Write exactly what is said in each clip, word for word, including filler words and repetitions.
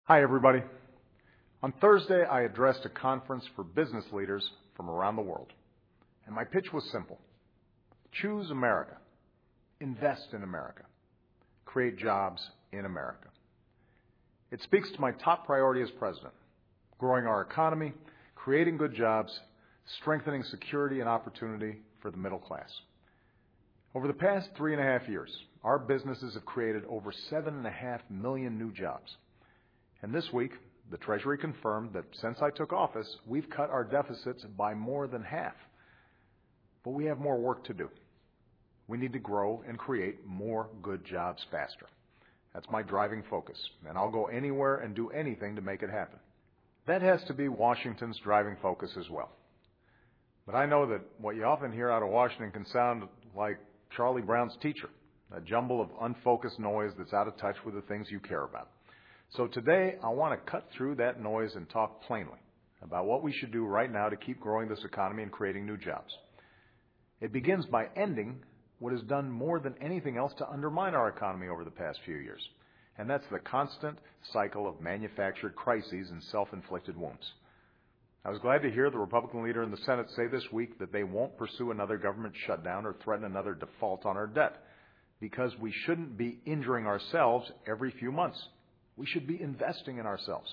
Hi, everybody. On Thursday, I addressed a conference for business leaders from around the world. And my pitch was simple. Choose America. Invest in America. Create jobs in America. It speaks to my top priority as president, growing our economy, creating good jobs, strengthening security and opportunity for the middle class. Over the past three and a half years, our businesses have created over seven and a half million new jobs. And this week, the Treasury confirmed that since I took office, we've cut our deficits by more than half. But we have more work to do. We need to grow and create more good jobs faster. That's my driving focus, and I'll go anywhere and do anything to make it happen. That has to be Washington's driving focus as well. But I know that what you often hear out of Washington can sound like Charlie Brown's teacher, a jumble of unfocused noise that's out of touch with the things you care about. So today, I want to cut through that noise and talk plainly about what we should do right now to keep growing this economy and creating new jobs. It begins by ending what has done more than anything else to undermine our economy over the past few years, and that's the constant cycle of manufactured crises and self-inflicted wounds. I was glad to hear the Republican leader in the Senate say this week that they won't pursue another government shutdown or threaten another default on our debt, because we shouldn't be injuring ourselves every few months. We should be investing in ourselves.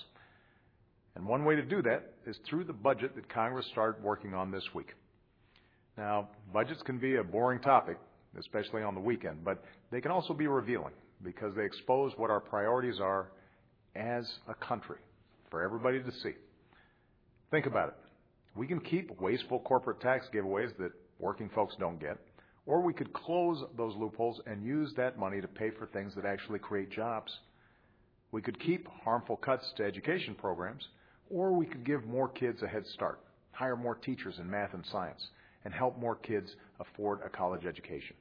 And one way to do that is through the budget that Congress started working on this week. Now, budgets can be a boring topic, especially on the weekend, but they can also be revealing because they expose what our priorities are as a country for everybody to see. Think about it. We can keep wasteful corporate tax giveaways that working folks don't get, or we could close those loopholes and use that money to pay for things that actually create jobs. We could keep harmful cuts to education programs, or we could give more kids a head start, hire more teachers in math and science, and help more kids afford a college education.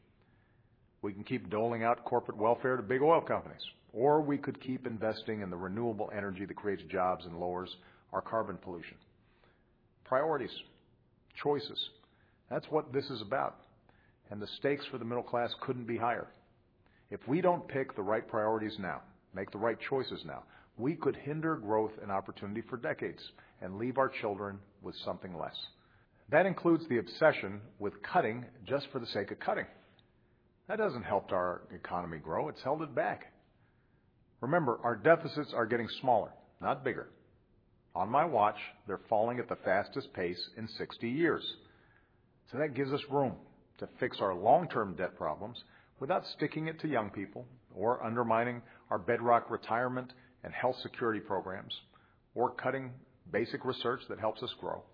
We can keep doling out corporate welfare to big oil companies, or we could keep investing in the renewable energy that creates jobs and lowers our carbon pollution. Priorities, choices, that's what this is about, and the stakes for the middle class couldn't be higher. If we don't pick the right priorities now, make the right choices now, we could hinder growth and opportunity for decades and leave our children with something less. That includes the obsession with cutting just for the sake of cutting. That doesn't help our economy grow. It's held it back. Remember, our deficits are getting smaller, not bigger. On my watch, they're falling at the fastest pace in sixty years. So that gives us room to fix our long-term debt problems without sticking it to young people or undermining our bedrock retirement and health security programs or cutting basic research that helps us grow.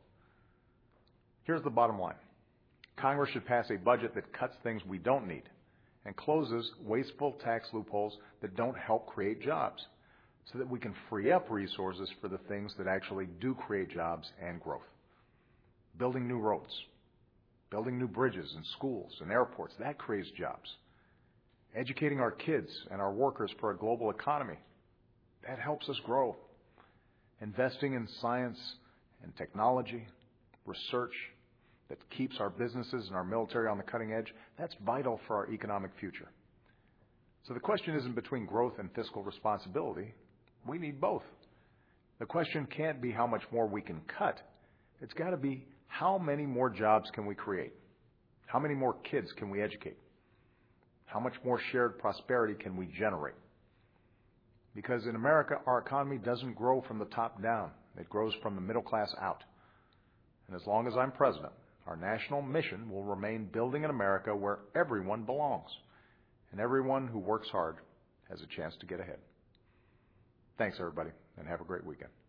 Here's the bottom line. Congress should pass a budget that cuts things we don't need and closes wasteful tax loopholes that don't help create jobs so that we can free up resources for the things that actually do create jobs and growth. Building new roads, building new bridges and schools and airports, that creates jobs. Educating our kids and our workers for a global economy, that helps us grow. Investing in science and technology, research that keeps our businesses and our military on the cutting edge, that's vital for our economic future. So the question isn't between growth and fiscal responsibility. We need both. The question can't be how much more we can cut. It's got to be how many more jobs can we create? How many more kids can we educate? How much more shared prosperity can we generate? Because in America, our economy doesn't grow from the top down. It grows from the middle class out. And as long as I'm president, our national mission will remain building an America where everyone belongs and everyone who works hard has a chance to get ahead. Thanks, everybody, and have a great weekend.